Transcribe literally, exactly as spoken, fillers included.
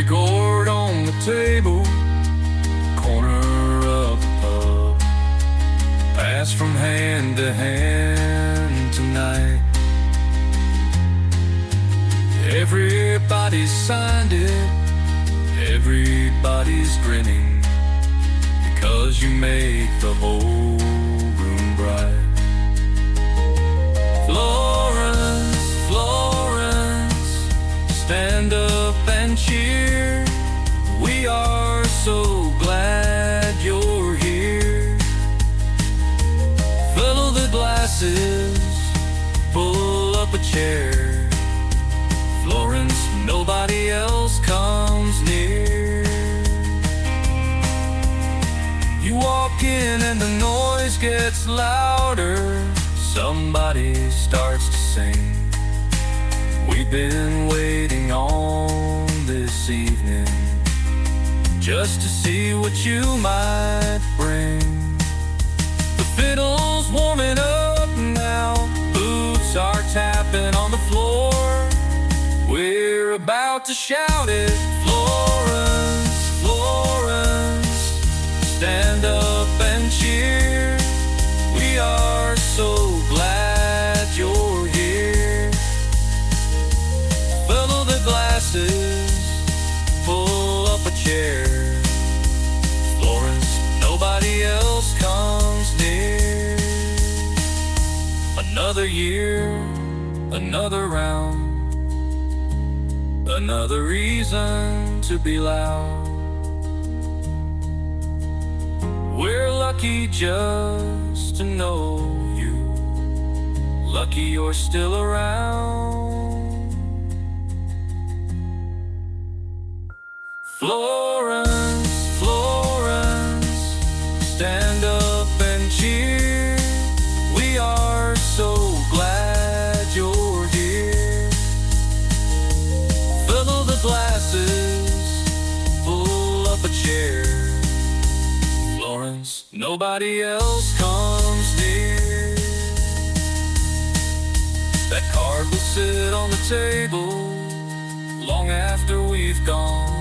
Empty gourd on the table, corner of the pub. Pass from hand to hand tonight. Everybody's signed it, everybody's grinning, because you make the whole room bright. Florence, Florence, stand up and cheer. We are so glad you're here. Fill the glasses, pull up a chair. Florence, nobody else comes near. You walk in and the noise gets louder. Somebody starts to sing. We've been waiting on this evening, just to see what you might bring. The fiddle's warming up now, boots are tapping on the floor. We're about to shout it. Florence, Florence, stand up and cheer. We are so glad you're here. Fill the glasses, pull up a chair. Florence, nobody else comes near. Another year, another round, another reason to be loud. We're lucky just to know you, lucky you're still around. Florence, Florence, stand up and cheer. We are so glad you're here. Fill the glasses, pull up a chair. Florence, nobody else comes near. That card will sit on the table long after we've gone.